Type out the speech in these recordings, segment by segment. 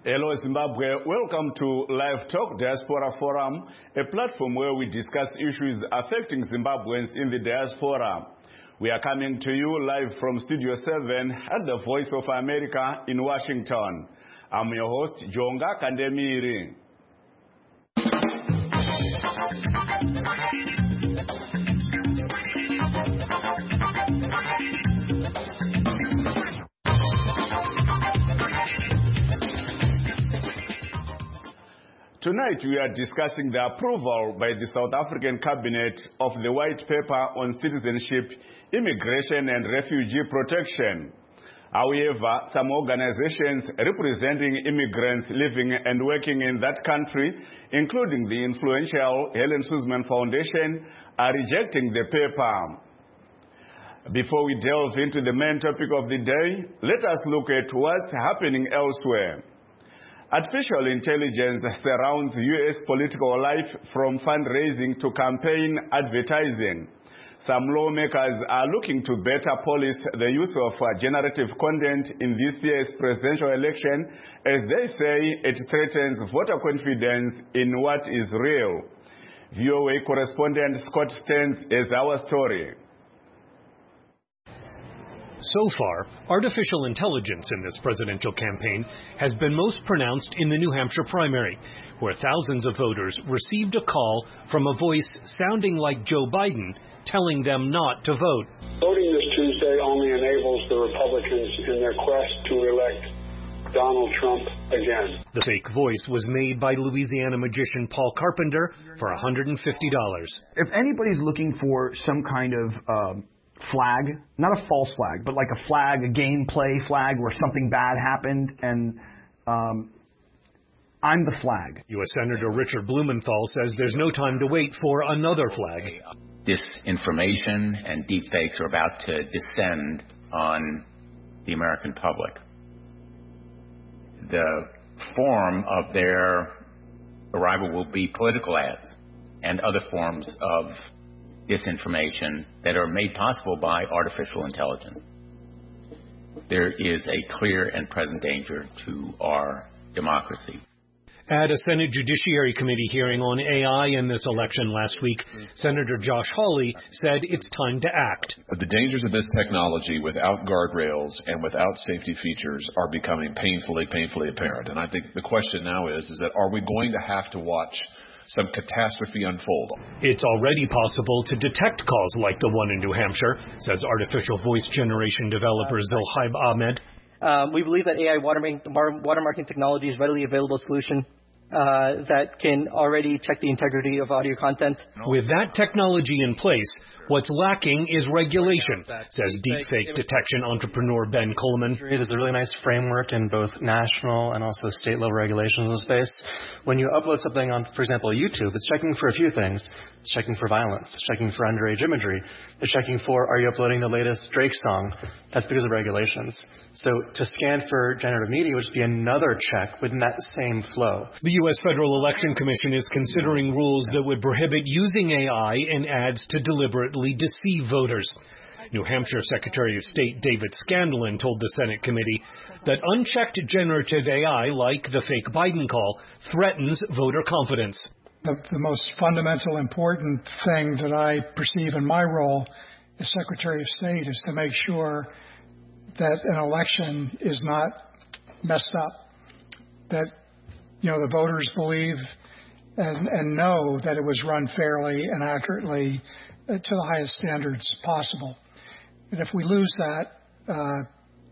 Hello Zimbabwe, welcome to Live Talk Diaspora Forum, a platform where we discuss issues affecting Zimbabweans in the diaspora. We are coming to you live from Studio 7 at the Voice of America in Washington. I'm your host, Jonga Kandemiri. Tonight we are discussing the approval by the South African Cabinet of the White Paper on Citizenship, Immigration and Refugee Protection. However, some organizations representing immigrants living and working in that country, including the influential Helen Suzman Foundation, are rejecting the paper. Before we delve into the main topic of the day, let us look at what's happening elsewhere. Artificial intelligence surrounds U.S. political life from fundraising to campaign advertising. Some lawmakers are looking to better police the use of generative content in this year's presidential election, as they say it threatens voter confidence in what is real. VOA correspondent Scott Stearns has our story. So far, artificial intelligence in this presidential campaign has been most pronounced in the New Hampshire primary, where thousands of voters received a call from a voice sounding like Joe Biden telling them not to vote. Voting this Tuesday only enables the Republicans in their quest to elect Donald Trump again. The fake voice was made by Louisiana magician Paul Carpenter for $150. If anybody's looking for some kind of flag, not a false flag, but like a flag, a gameplay flag where something bad happened, and I'm the flag. U.S. Senator Richard Blumenthal says there's no time to wait for another flag. Disinformation and deepfakes are about to descend on the American public. The form of their arrival will be political ads and other forms of disinformation that are made possible by artificial intelligence. There is a clear and present danger to our democracy. At a Senate Judiciary Committee hearing on AI in this election last week, Senator Josh Hawley said it's time to act. The dangers of this technology without guardrails and without safety features are becoming painfully apparent. And I think the question now is that are we going to have to watch some catastrophe unfold? It's already possible to detect calls like the one in New Hampshire, says artificial voice generation developer Zilhaib Ahmed. We believe that AI watermarking technology is a readily available solution that can already check the integrity of audio content. With that technology in place, what's lacking is regulation, says deepfake detection entrepreneur Ben Coleman. There's a really nice framework in both national and also state-level regulations in the space. When you upload something on, for example, YouTube, it's checking for a few things. It's checking for violence. It's checking for underage imagery. It's checking for, are you uploading the latest Drake song? That's because of regulations. So to scan for generative media would just be another check within that same flow. The U.S. Federal Election Commission is considering rules that would prohibit using AI in ads to deliberately deceive voters. New Hampshire Secretary of State David Scanlon told the Senate committee that unchecked generative AI, like the fake Biden call, threatens voter confidence. The most fundamental important thing that I perceive in my role as Secretary of State is to make sure that an election is not messed up, that the voters believe and know that it was run fairly and accurately to the highest standards possible. And if we lose that,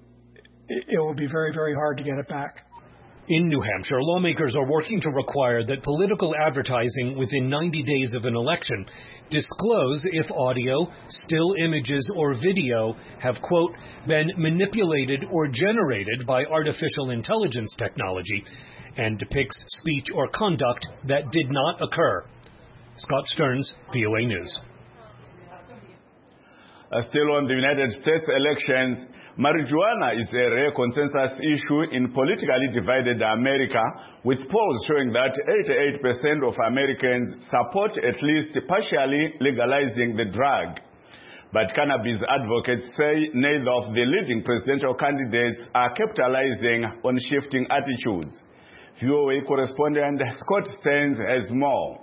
it will be very, very hard to get it back. In New Hampshire, lawmakers are working to require that political advertising within 90 days of an election disclose if audio, still images, or video have, quote, been manipulated or generated by artificial intelligence technology and depicts speech or conduct that did not occur. Scott Stearns, VOA News. Still on the United States elections, marijuana is a rare consensus issue in politically divided America, with polls showing that 88% of Americans support at least partially legalizing the drug. But cannabis advocates say neither of the leading presidential candidates are capitalizing on shifting attitudes. VOA correspondent Scott Stearns has more.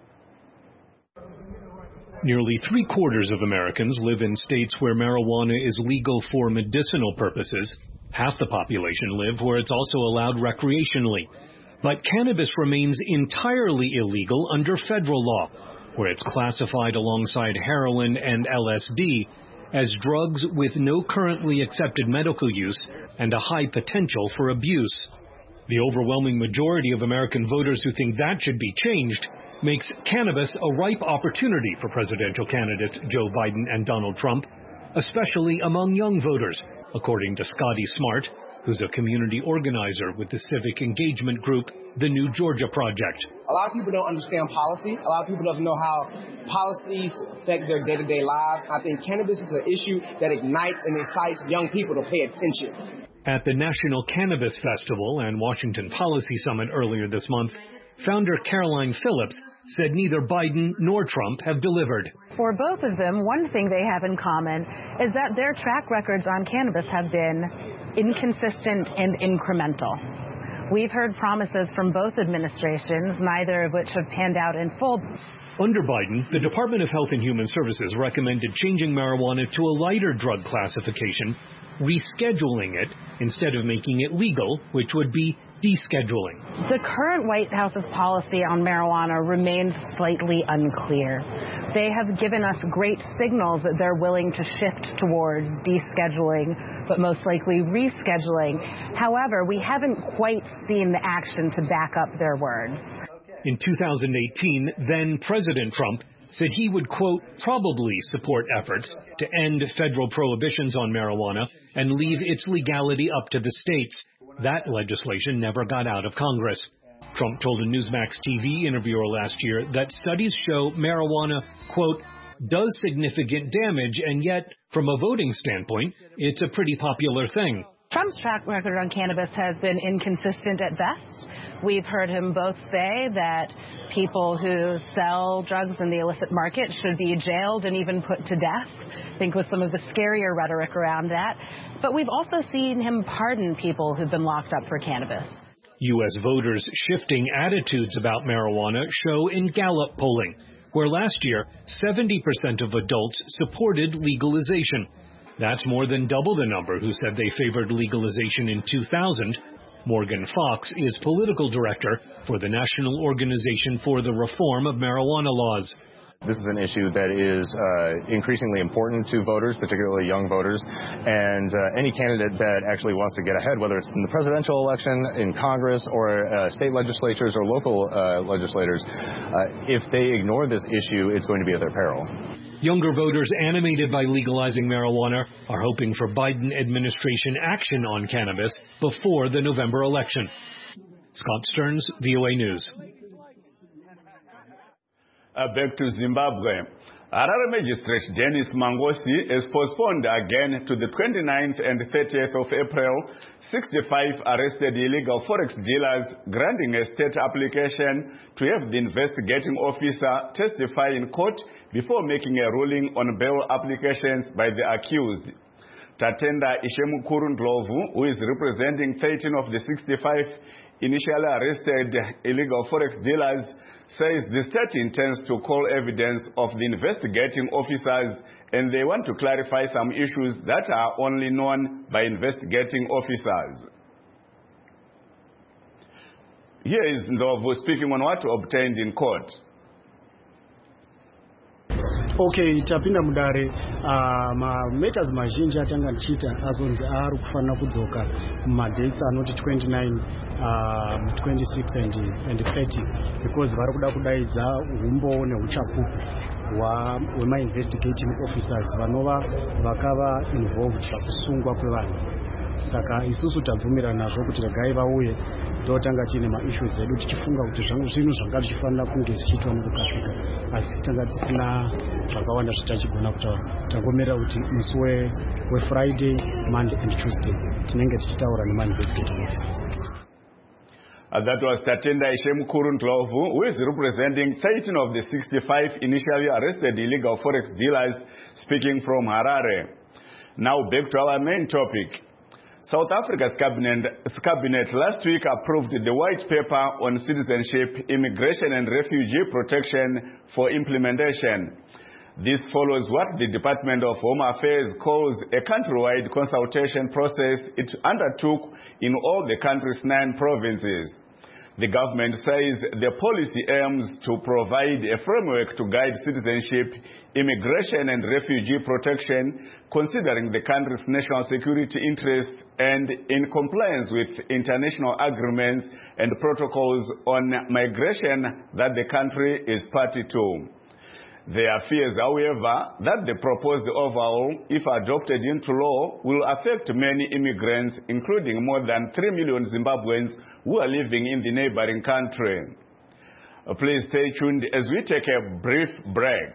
Nearly 3/4 of Americans live in states where marijuana is legal for medicinal purposes. Half the population live where it's also allowed recreationally. But cannabis remains entirely illegal under federal law, where it's classified alongside heroin and LSD as drugs with no currently accepted medical use and a high potential for abuse. The overwhelming majority of American voters who think that should be changed makes cannabis a ripe opportunity for presidential candidates Joe Biden and Donald Trump, especially among young voters, according to Scotty Smart, who's a community organizer with the civic engagement group, the New Georgia Project. A lot of people don't understand policy. A lot of people don't know how policies affect their day-to-day lives. I think cannabis is an issue that ignites and incites young people to pay attention. At the National Cannabis Festival and Washington Policy Summit earlier this month, founder Caroline Phillips said neither Biden nor Trump have delivered. For both of them, one thing they have in common is that their track records on cannabis have been inconsistent and incremental. We've heard promises from both administrations, neither of which have panned out in full. Under Biden, the Department of Health and Human Services recommended changing marijuana to a lighter drug classification, rescheduling it instead of making it legal, which would be descheduling. The current White House's policy on marijuana remains slightly unclear. They have given us great signals that they're willing to shift towards descheduling, but most likely rescheduling. However, we haven't quite seen the action to back up their words. In 2018, then President Trump said he would, quote, probably support efforts to end federal prohibitions on marijuana and leave its legality up to the states. That legislation never got out of Congress. Trump told a Newsmax TV interviewer last year that studies show marijuana, quote, does significant damage, and yet, from a voting standpoint, it's a pretty popular thing. Trump's track record on cannabis has been inconsistent at best. We've heard him both say that people who sell drugs in the illicit market should be jailed and even put to death, I think with some of the scarier rhetoric around that. But we've also seen him pardon people who've been locked up for cannabis. U.S. voters' shifting attitudes about marijuana show in Gallup polling, where last year 70% of adults supported legalization. That's more than double the number who said they favored legalization in 2000. Morgan Fox is political director for the National Organization for the Reform of Marijuana Laws. This is an issue that is increasingly important to voters, particularly young voters, and any candidate that actually wants to get ahead, whether it's in the presidential election, in Congress, or state legislatures or local legislators, if they ignore this issue, it's going to be at their peril. Younger voters animated by legalizing marijuana are hoping for Biden administration action on cannabis before the November election. Scott Stearns, VOA News. Back to Zimbabwe. Harare Magistrate Dennis Mangosi has postponed again to the 29th and 30th of April 65 arrested illegal forex dealers, granting a state application to have the investigating officer testify in court before making a ruling on bail applications by the accused. Tatenda Ishemukuru Ndlovu, who is representing 13 of the 65 initially arrested illegal forex dealers, says the state intends to call evidence of the investigating officers, and they want to clarify some issues that are only known by investigating officers. Here is Ndlovu speaking on what obtained in court. Okay, tapinda mudare matters mazhinji atanga tichita azonzi ari kufanira kudzoka madates anoti 29 26 and 30 because vari kuda kudaidza umbo neuchapupu hwema-investigating officers vanova vakava involved pakusungwa kwevanhu. Saka isusu tabvumira nazvo kuti regai vauye totanga tiine maissues edu tichifunga kuti zvinhu zvanga tichifanira kunge zvichiitwa mukukasika, asi tanga tisina zvakawanda zvatachigona kutaura. Tangomirira kuti musi weFriday, Monday and Tuesday tinenge tichitaura nema-investigating officers. That was Tatenda Ishemukuru Ndlovu, who is representing 13 of the 65 initially arrested illegal forex dealers, speaking from Harare. Now back to our main topic. South Africa's cabinet last week approved the white paper on citizenship, immigration and refugee protection for implementation. This follows what the Department of Home Affairs calls a countrywide consultation process it undertook in all the country's 9 provinces. The government says the policy aims to provide a framework to guide citizenship, immigration and refugee protection, considering the country's national security interests and in compliance with international agreements and protocols on migration that the country is party to. There are fears, however, that the proposed overhaul, if adopted into law, will affect many immigrants, including more than 3 million Zimbabweans who are living in the neighboring country. Please stay tuned as we take a brief break.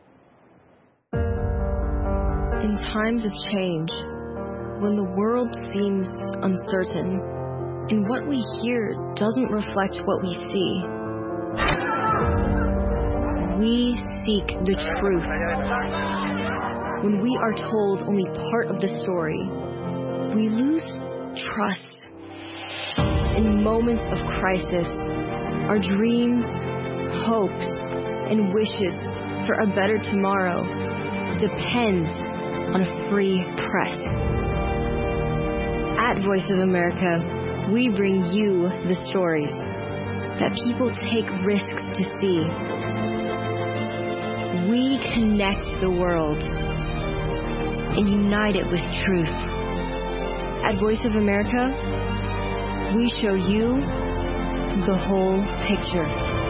In times of change, when the world seems uncertain, and what we hear doesn't reflect what we see, we seek the truth. When we are told only part of the story, we lose trust. In moments of crisis, our dreams, hopes, and wishes for a better tomorrow depends on a free press. At Voice of America, we bring you the stories that people take risks to see. We connect the world and unite it with truth. At Voice of America, we show you the whole picture.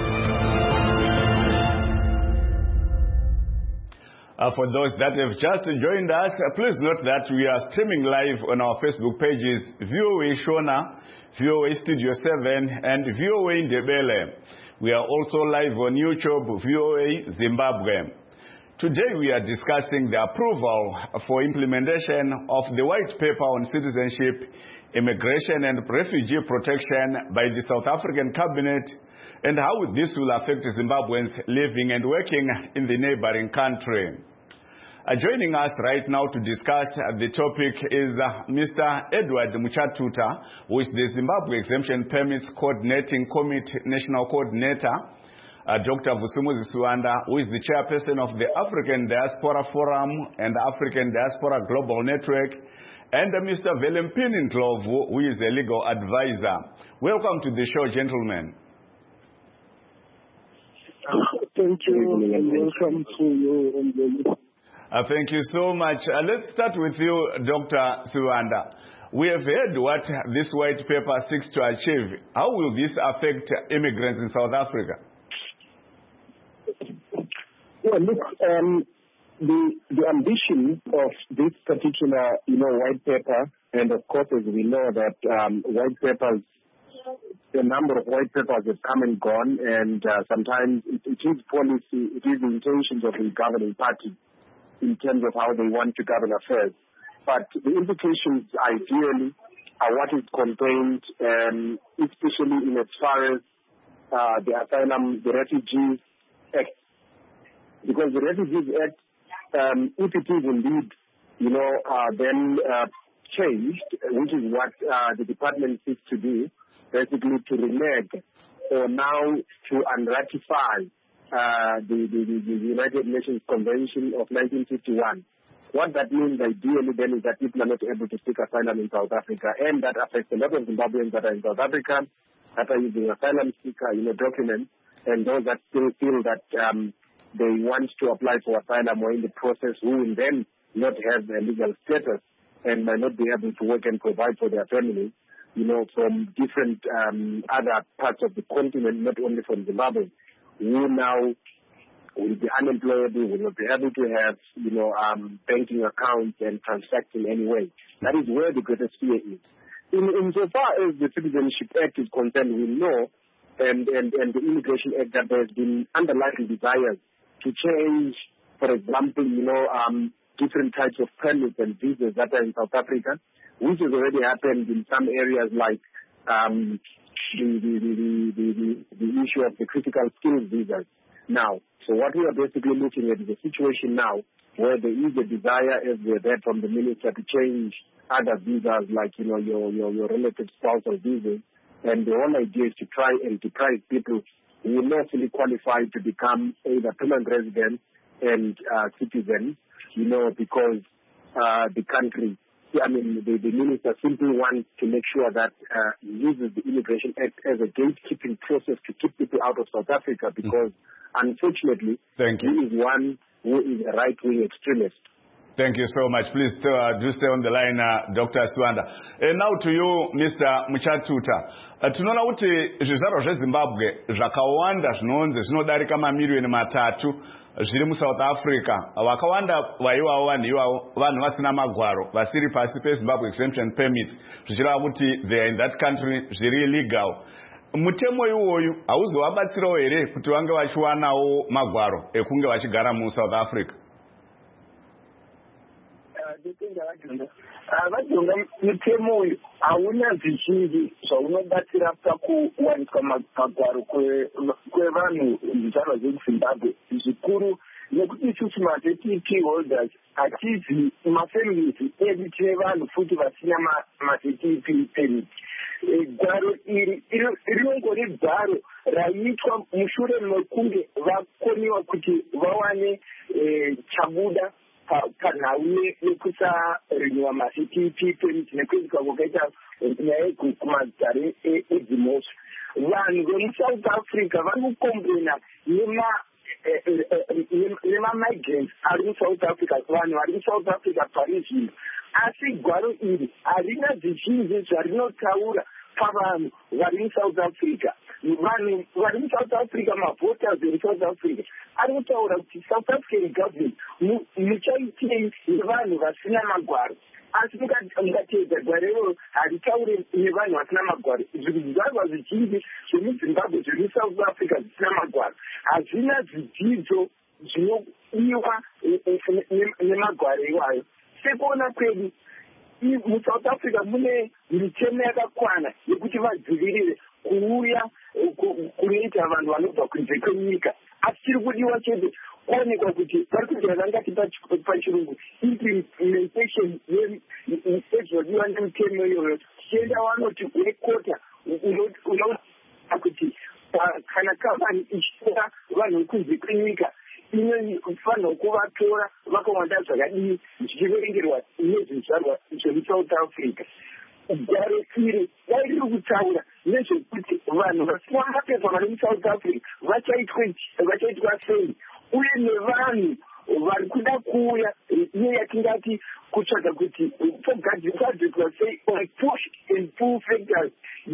For those that have just joined us, please note that we are streaming live on our Facebook pages, VOA Shona, VOA Studio 7, and VOA Ndebele. We are also live on YouTube, VOA Zimbabwe. Today we are discussing the approval for implementation of the white paper on citizenship, immigration and refugee protection by the South African cabinet and how this will affect Zimbabweans living and working in the neighboring country. Joining us right now to discuss the topic is Mr. Edward Muchatuta, who is the Zimbabwe Exemption Permits Coordinating Committee National Coordinator, Dr. Vusumuzi Siwanda, who is the chairperson of the African Diaspora Forum and African Diaspora Global Network, and Mr. Velempini Ndlovu, who is a legal advisor. Welcome to the show, gentlemen. Thank you, and welcome to you. Thank you so much. Let's start with you, Dr. Siwanda. We have heard what this white paper seeks to achieve. How will this affect immigrants in South Africa? Well, look, the ambition of this particular, white paper, and of course, as we know that white papers, the number of white papers have come and gone, and sometimes it is policy, it is the intentions of the governing party in terms of how they want to govern affairs. But the implications, ideally, are what is contained, especially in as far as the Asylum, the Refugees Act. Because the Refugees Act, if it is indeed, then changed, which is what the department seeks to do, basically to renege or now to unratify the United Nations Convention of 1951. What that means ideally then is that people are not able to seek asylum in South Africa, and that affects a lot of Zimbabweans that are in South Africa, that are using asylum seeker, documents, and those that still feel that they want to apply for asylum or in the process who will then not have a legal status and might not be able to work and provide for their families, from different other parts of the continent, not only from Zimbabwe, who now will be unemployable, will not be able to have, banking accounts and transact in any way. That is where the greatest fear is. Insofar as the Citizenship Act is concerned, we know, and the Immigration Act, that there has been underlying desires to change, for example, different types of permits and visas that are in South Africa, which has already happened in some areas like the issue of the critical skills visas. now. So what we are basically looking at is a situation now where there is a desire, as we heard from the minister, to change other visas like, your relative spousal visas. And the whole idea is to try and deprive people who are lawfully qualified to become either permanent residents and citizens, because the country, the minister simply wants to make sure that he uses the Immigration Act as a gatekeeping process to keep people out of South Africa, because unfortunately, he is one who is a right-wing extremist. Thank you so much. Please do stay on the line, Dr. Swanda. And now to you, Mr. Muchatuta. Tunaona kuti zvizvarwa zveZimbabwe zvakawanda zvinonzi zvinodarika mamiliyoni 3 zviri muSouth Africa. Vakawanda vaivavo vanhu ivavo vanhu vasina magwaro vasiri pasi peZimbabwe exemption permits zvichireva kuti they are in that country zviri illegal. Mutemo iwoyu hauzovabatsirawo here kuti vange vachiwanawo magwaro ekunge vachigara muSouth Africa? Vajonga mutemo uyu hauna zvizhinji zvaunobatsira pakuwaniswa magwaro kwevanhu zvizvarwa zveZimbabwe. Zvikuru nekuti isusu ma-ZTP holders hatizi mafamilies edu tine vanhu futi vasina ma-ZTP permit. Gwaro iri rinongori gwaro raiitwa mushure mekunge vakoniwa kuti vawane chabuda panhau yekusariniwa ma-ZTP permit nekuitika kwakaita nyaya kumazare edzimhosva. Vanhu vemuSouth Africa vari kukomplena nema-migrants ari muSouth Africa, vanhu vari muSouth Africa pari zvino. Asi gwaro iri harina zvizhinji zvarinotaura pavanhu vari muSouth Africa. Vanhu vari muSouth Africa, mavoters vemuSouth Africa, ari kutaura kuti South African government muchaitei nevanhu vasina magwaro. Asi mukateedza gwaro iroro haritaure nevanhu vasina magwaro. Zvizvarwa zvizhinji zvemuZimbabwe zviri muSouth Africa zvisina magwaro hazvina zvidzidzo zvinodiwa nemagwaro iwayo. Sekuona kwedu muSouth Africa mune mitemo yakakwana yekuti vadzivirire kuuya kunoita vanhu vanobva kunze kwenyika. Asi chiri kudiwa chete kuonekwa kuti vari kuita vangati pachirungu implementation ezvinodiwa nemitemo iyoyo. Tichienda vanoti wekota unoona kuti kana kambani ichitora vanhu vekunze kwenyika inofanirwa kuvatora vakawanda zvakadii zvichiverengerwa nezvizvarwa zvemuSouth Africa. Gwaro iri dai riri kutaura nezvekuti vanhu vasina mapepa vari muSouth Africa vachaitwa sei, uye nevanhu vari kuda kuuya iyo yatingati kutsvaga kuti togadzirwa sei on push and pull factors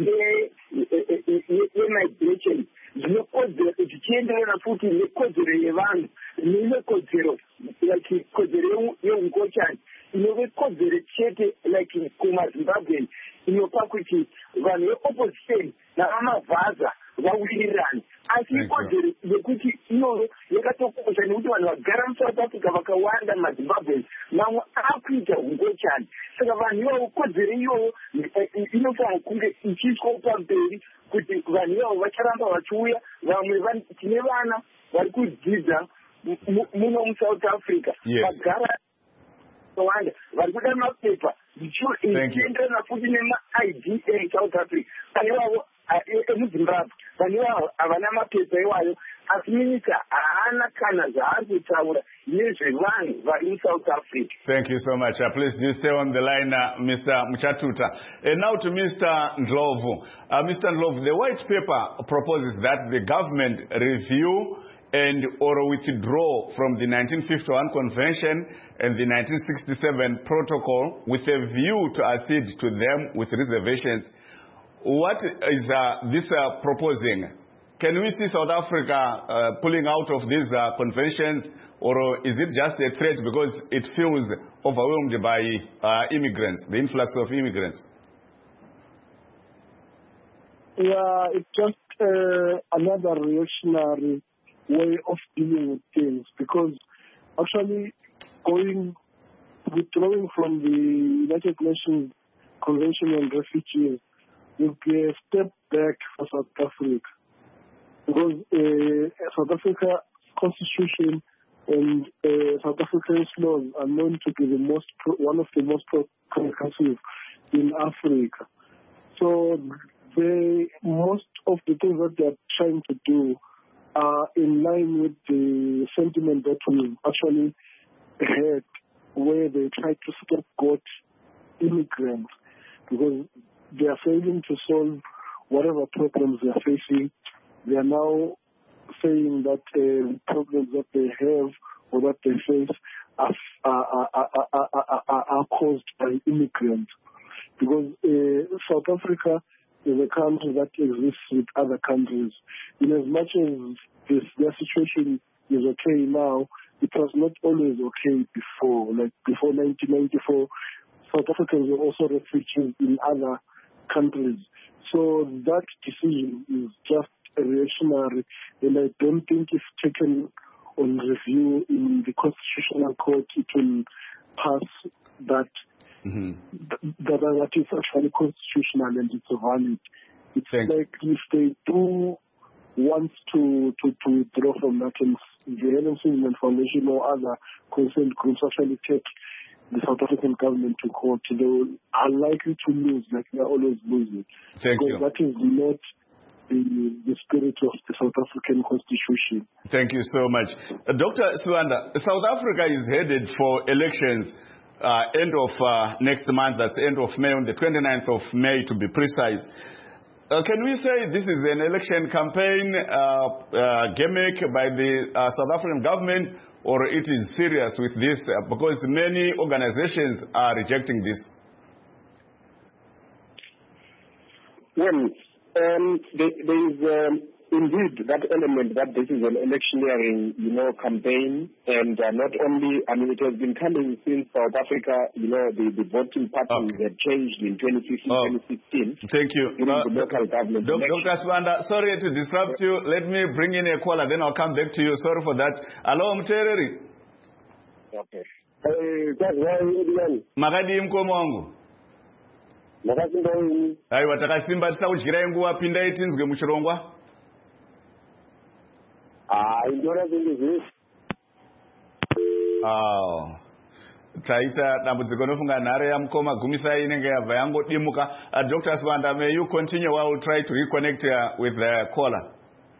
yemigration zvinokodzera zvichienderana futi nekodzero yevanhu nekodzero kodzero yeungochani inove kodzero chete like kumaZimbabwe inopa kuti vanhu veopposition navamavhaza vawirirane. Asi ikodzero yekuti iyoyo yakatokosha nekuti vanhu vagara muSouth Africa vakawanda maZimbabwe mamwe akuita ungochani. Saka vanhu ivavo kodzero iyoyo inofanira kunge ichiiswa pamberi kuti vanhu ivavo vacharamba vachiuya. Vamwe tine vana vari kudzidza muno muSouth Africa vagara wanda vari kuda mapepa zvichienderana futi nema-ID eSouth Africa. Pane ivavo emuZimbabwe vanhu ivavo havana mapepa iwayo, asi minyika haana kana zvaari kutaura nezvevanhu vari muSouth Africa. Thank you so much. Please do stay on the line, Mr. Muchatuta. And now to Mr. Ndlovu. Mr. Ndlovu, the white paper proposes that the government review and or withdraw from the 1951 Convention and the 1967 Protocol with a view to accede to them with reservations. What is this proposing? Can we see South Africa pulling out of these conventions, or is it just a threat because it feels overwhelmed by immigrants, the influx of immigrants? Yeah, it's just another reactionary way of dealing with things, because actually withdrawing from the United Nations Convention on Refugees would be a step back for South Africa, because South Africa Constitution and South Africa's laws are known to be one of the most progressive in Africa. So most of the things that they're trying to do are in line with the sentiment that we've actually heard, where they try to scapegoat immigrants because they are failing to solve whatever problems they are facing. They are now saying that problems that they have or that they face are caused by immigrants. Because South Africa is a country that exists with other countries. In as much as their situation is okay now, it was not always okay before. Like before 1994, South Africans were also refugees in other countries. So that decision is just reactionary, and I don't think if taken on review in the Constitutional Court, it will pass that. That is actually constitutional and it's valid. It's like if they do want to withdraw from that, and the Helen Suzman Foundation or other concerned groups actually take the South African government to court, they are likely to lose, like they are always losing. Thank you. That is not the spirit of the South African Constitution. Thank you so much. Dr. Swanda, South Africa is headed for elections end of next month, that's end of May, on the 29th of May to be precise. Can we say this is an election campaign gimmick by the South African government, or it is serious with this? Because many organizations are rejecting this. Well, there is indeed that element that this is an electioneering, campaign, and not only, it has been coming since South Africa, the voting patterns have changed in 2015, 2016. Thank you. The local government. Dr. Swanda, sorry to disrupt you. Let me bring in a caller, then I'll come back to you. Sorry for that. Hello, Mtereri. Okay. Makadi mkomo wangu. Aiwa, takasimba tisaudyira nguwa pindai tinzwe muchirongwa. Taita dambudziko nofunga nhare yamukoma gumisai inenge yabva yangodimuka. Dr. Swanda, may you continue while we try to reconnect with the caller.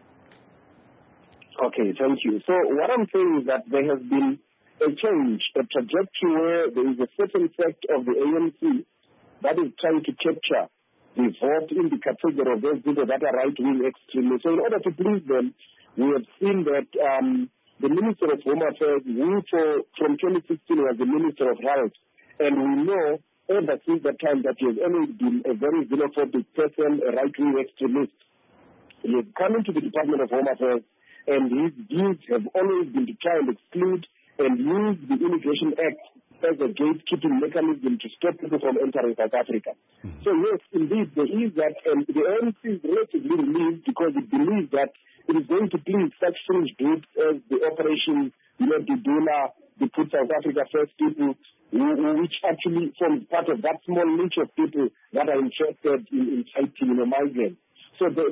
Okay, thank you. So what I'm saying is that there has been a change, a trajectory where there is a certain sect of the ANC that is trying to capture the vote in the category of those people that are right-wing extremists. So in order to please them, we have seen that the Minister of Home Affairs, who from 2016 was the Minister of Health, and we know ever since that time that he has always been a very xenophobic person, a right-wing extremist. He has come into the Department of Home Affairs, and his views have always been to try and exclude and use the Immigration Act as a gatekeeping mechanism to stop people from entering South Africa. So yes, indeed, there is that, and the ANC is relatively relieved because it believes that it is going to please such fringe groups as the Operation Dudula, the Put South Africa First people, which actually forms part of that small niche of people that are interested in fighting migrants. So in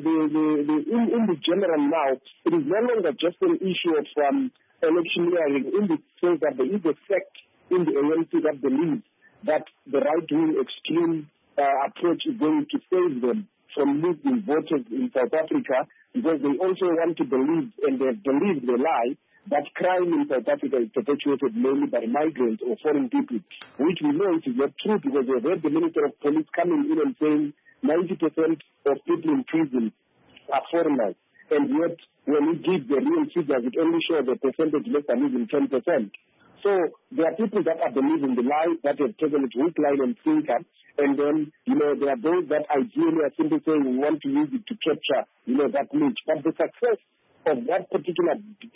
the general now, it is no longer just an issue of electioneering, in the sense that there is a sect in the ANC that believes that the right-wing extreme approach is going to save them from losing voters in South Africa, because they also want to believe, and they believe the lie, that crime in South Africa is perpetuated mainly by migrants or foreign people, which we know it is not true, because we have heard the Minister of Police coming in and saying 90% of people in prison are foreigners, and yet when we give the real figures, it only shows a percentage less than even 10%. So there are people that are believing the lie, that have taken it hook, line, and sinker, and then, there are those that ideally are simply saying we want to use it to capture, that niche. But the success of that particular,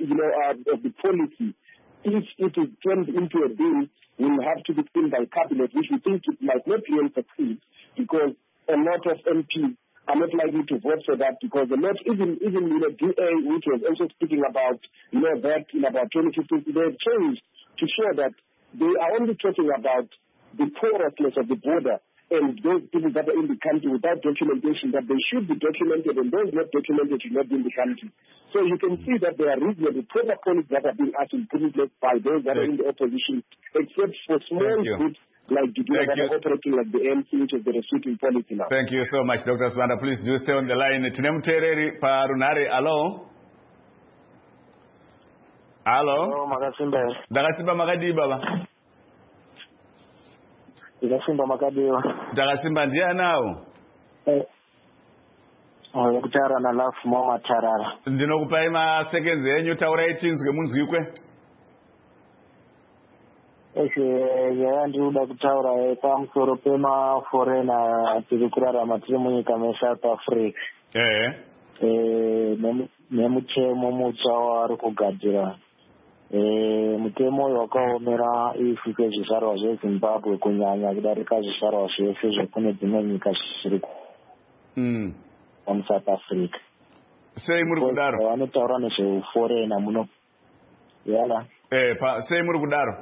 of the policy, if it is turned into a bill, will have to be seen by cabinet, which we think it might not really succeed, because a lot of MPs are not likely to vote for that, because a lot, even DA, which was also speaking about, that in about 2015, they have changed to show that they are only talking about the porousness of the border and those people that are in the country without documentation, that they should be documented, and those not documented should not be in the country. So you can see that there are reasonably proper policies that are being asked and put in place by those that are in the opposition, except for small groups like the people that are operating like the MC, which is the restricting policy now. Thank you so much, Dr. Swanda. Please do stay on the line. Tinemutereri parunare. Hello? Hello? Dakasimba Makadi baba. Dakasimba Makadi. Dakasimba ndia nao. Kutara na lafu mama tarara. Ndinokupa ima seconds yenyu taura ichinzwe munzwikwe. Ndinoda kutaura pamusoro pemaforena tiri kurarama tiri munyika meSouth Africa. Nemutemo mutsva wavari kugadzira. Mutemo uyu wakaomera isu kwezvizvarwa zveZimbabwe kunyanya kudarika zvizvarwa zvese zvekune dzimwe nyika zviri muSouth Africa. Sei muri kudaro? Vanotaura nezveforena muno. Yala. Sei muri kudaro?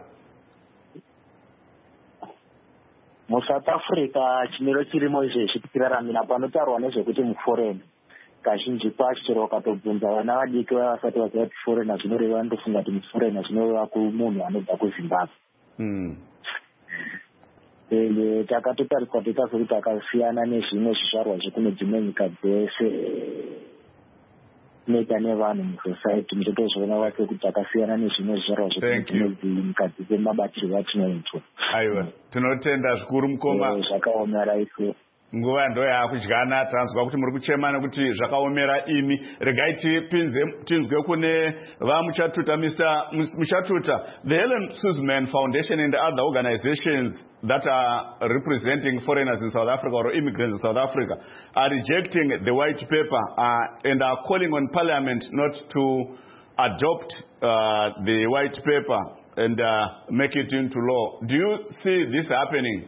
MuSouth Africa chimiro chirimo izvezvi tikiraramira panotaurwa nezvekuti muforena. Kazhinji kwacho chero ukatobvunza vana vadiki vasati vaziva kuti forena zvinoreva vanotofunga kuti muforena zvinoreva kumunhu anobva kuZimbabwe. Takatotariswa kuti tazokuti takasiyana nezvimwe zvizvarwa zvekune dzimwe nyika dzese inoita nevanhu musociety mutotozviona vacho kuti takasiyana nezvimwe zvizvarwa zvekune dzimwe nyika dzese mabatirwo atinoitwa. Aiwa, tinotenda zvikuru mukoma. Zvakaomera isu. Nguva ndo yakudyana tanzwa kuti muri kuchema nekuti zvakaomera imi. Regai tinzwe kune vamuchatuta Mr. Muchatuta. The Helen Suzman Foundation and the other organizations that are representing foreigners in South Africa or immigrants in South Africa are rejecting the white paper and are calling on Parliament not to adopt the white paper and make it into law. Do you see this happening?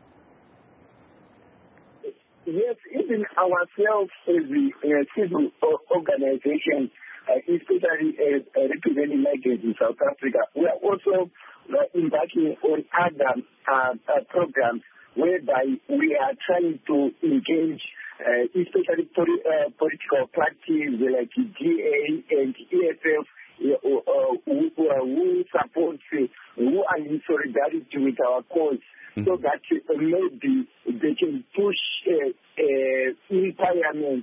Yes, even ourselves as a civil organization, especially representing migrants in South Africa, we are also embarking on other programs whereby we are trying to engage, especially political parties like GA and EFF, who support, who are in solidarity with our cause, so that maybe they can push in Parliament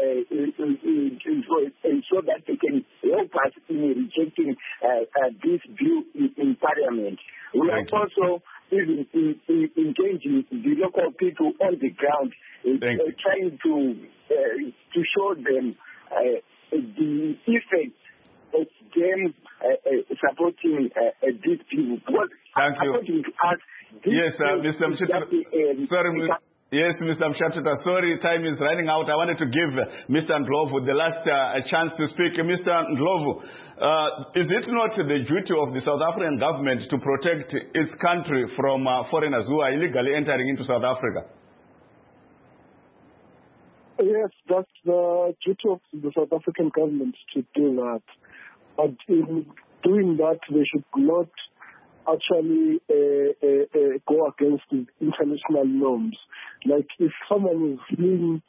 so that they can help us in rejecting this bill in Parliament. We are also even engaging the local people on the ground, trying to show them the effect of them supporting these people. Because according to us, yes, Mr. Mchatuta. Sorry, yes, Mr. Mchatuta. Sorry, time is running out. I wanted to give Mr. Ndlovu the last chance to speak. Mr. Ndlovu, is it not the duty of the South African government to protect its country from foreigners who are illegally entering into South Africa? Yes, that's the duty of the South African government to do that. But in doing that, they should not actually go against the international norms. Like if someone is fleeing,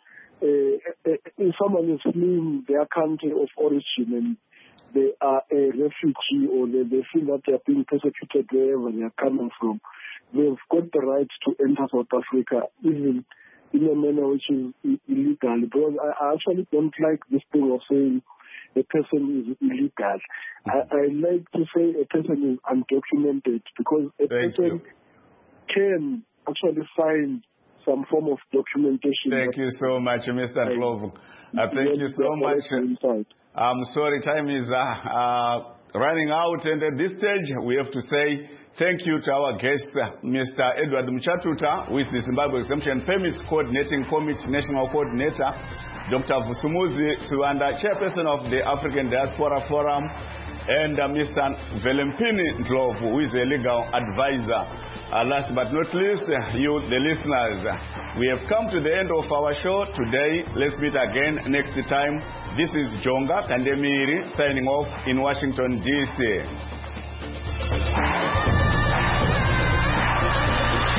their country of origin and they are a refugee, or they feel that they are being persecuted wherever they are coming from, they've got the right to enter South Africa, even in a manner which is illegal. Because I actually don't like this thing of saying a person is illegal. I like to say a person is undocumented, because a person can actually find some form of documentation. Thank you so much, Mr. Ndlovu. Thank you so much. I'm sorry, time is running out, and at this stage we have to say thank you to our guest, Mr. Edward Muchatuta, who is the Zimbabwe Exemption Permits Coordinating Committee National Coordinator, Dr. Vusumuzi Siwanda, Chairperson of the African Diaspora Forum, and Mr. Velempini Ndlovu, who is a legal advisor. Last but not least, you, the listeners, we have come to the end of our show today. Let's meet again next time. This is Jonga Kandemiri signing off in Washington, D.C.